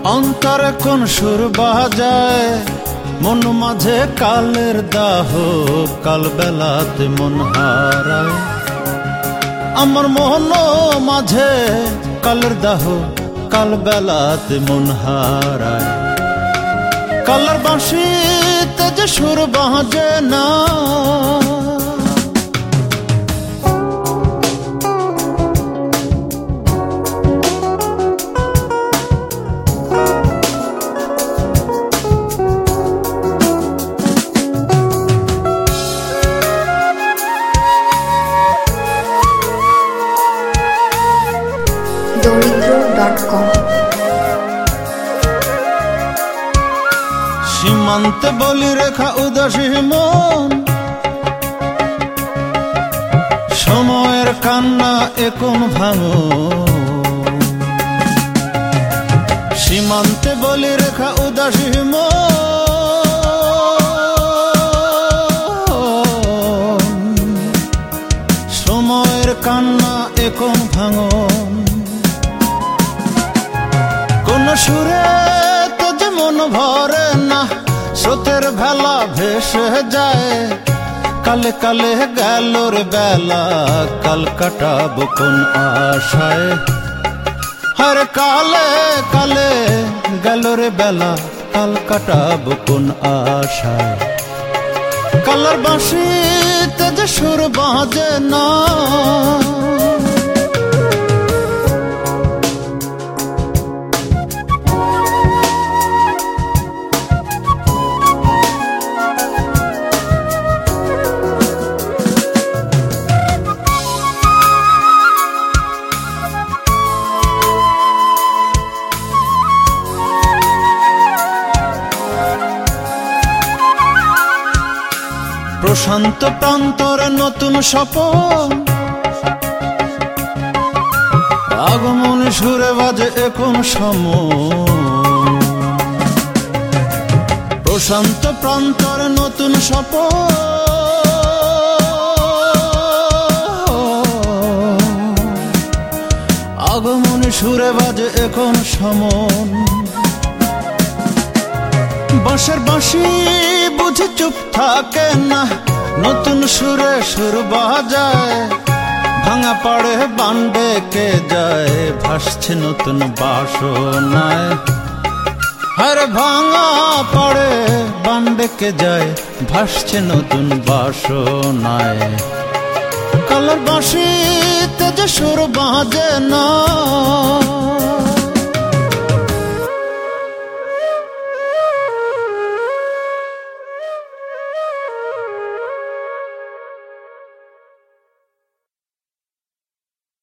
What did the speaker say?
অন্তরে কোন সুর বাজায়, মন মাঝে কালের দাহ, কাল বেলাতে মন হারায়। আমার মন মাঝে কালের দাহ, কাল বেলাতে মন হারায়। কালের বাঁশিতে যে সুর বাজে না, Dorindro.com সীমান্তে বলি রেখা উদাসী মন, সময়ের কান্না এ কোন ভাঙো। সীমান্তে বলি রেখা উদাসী মন, সময়ের কান্না এ কোন ভাঙো। কোন সুরে তো যে মন ভরে না, স্রোতের ভেলা ভেসে যায়। কালে কালে গেল রে বেলা, কাল কাটাবো কোন আশায়। হরে কালে কালে গেল রে বেলা, কাল কাটাবো কোন আশায়। কালের বাঁশিতে যে সুর বাজে না, প্রশান্ত প্রান্তরে নতুন স্বপন, আগমন সুরে বাজে এখন সময়। প্রশান্ত প্রান্তরে নতুন স্বপন, আগমন সুরে বাজে এখন সমন। বাঁশের বাঁশি বুঝে চুপ থাকে না, নতুন সুরে সুর বাজায়। ভাঙা পাড়ে বান্ডে কে যায়, ভাসছে নতুন বাসনায়। আরে ভাঙা পাড়ে বান্ডে কে যায়, ভাসছে নতুন বাসনায়। কালের বাঁশিতে যে সুর বাজে না।